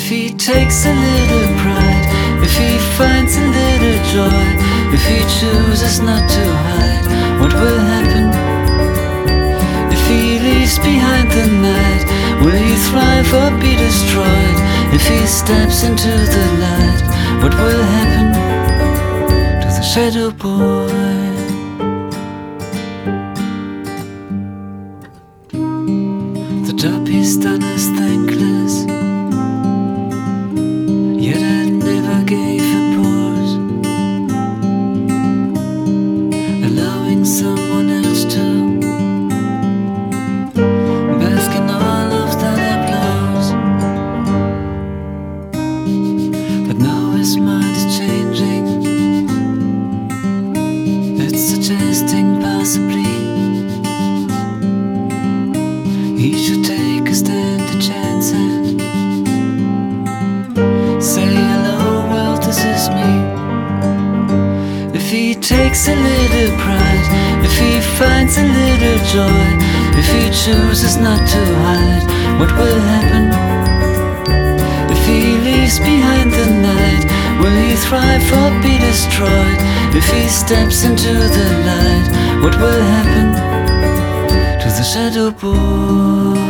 If he takes a little pride, if he finds a little joy, if he chooses not to hide, what will happen? If he leaves behind the night, will he thrive or be destroyed? If he steps into the light, what will happen to the shadow boy? The job he's done is thankless, yet I never gave him pause, allowing someone else to bask in all of that applause. But now his mind is changing, it's suggesting possibly he should take a stand, a chance, and say hello, well, this is me. If he takes a little pride, if he finds a little joy, if he chooses not to hide, what will happen? If he leaves behind the night, will he thrive or be destroyed? If he steps into the light, what will happen to the shadow boy?